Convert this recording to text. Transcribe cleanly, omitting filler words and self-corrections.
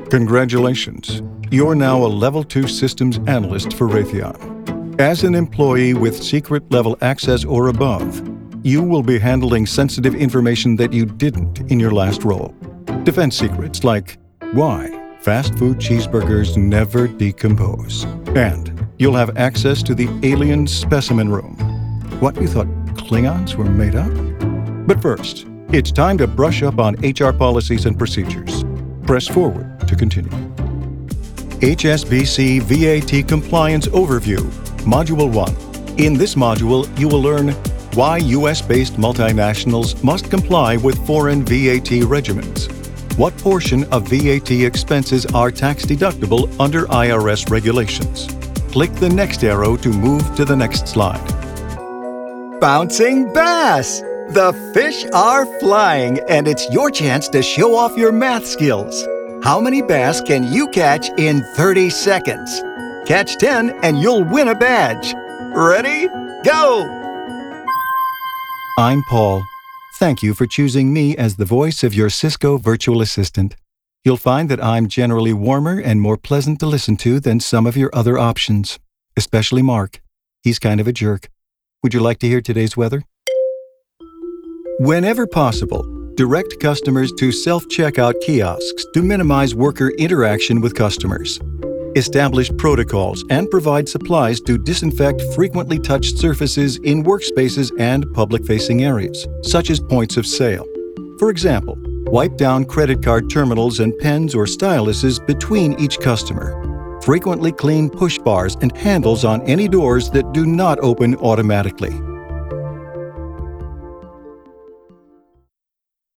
Congratulations. You're now a Level 2 Systems Analyst for Raytheon. As an employee with secret level access or above, you will be handling sensitive information that you didn't in your last role. Defense secrets like why fast food cheeseburgers never decompose. And you'll have access to the alien specimen room. What, you thought Klingons were made up? But first, it's time to brush up on HR policies and procedures. Press forward to continue. HSBC VAT Compliance Overview, Module 1. In this module, you will learn why U.S.-based multinationals must comply with foreign VAT regimens. What portion of VAT expenses are tax-deductible under IRS regulations? Click the next arrow to move to the next slide. Bouncing bass! The fish are flying, and it's your chance to show off your math skills. How many bass can you catch in 30 seconds? Catch 10 and you'll win a badge. Ready? Go! I'm Paul. Thank you for choosing me as the voice of your Cisco virtual assistant. You'll find that I'm generally warmer and more pleasant to listen to than some of your other options, especially Mark. He's kind of a jerk. Would you like to hear today's weather? Whenever possible, direct customers to self-checkout kiosks to minimize worker interaction with customers. Establish protocols and provide supplies to disinfect frequently touched surfaces in workspaces and public-facing areas, such as points of sale. For example, wipe down credit card terminals and pens or styluses between each customer. Frequently clean push bars and handles on any doors that do not open automatically.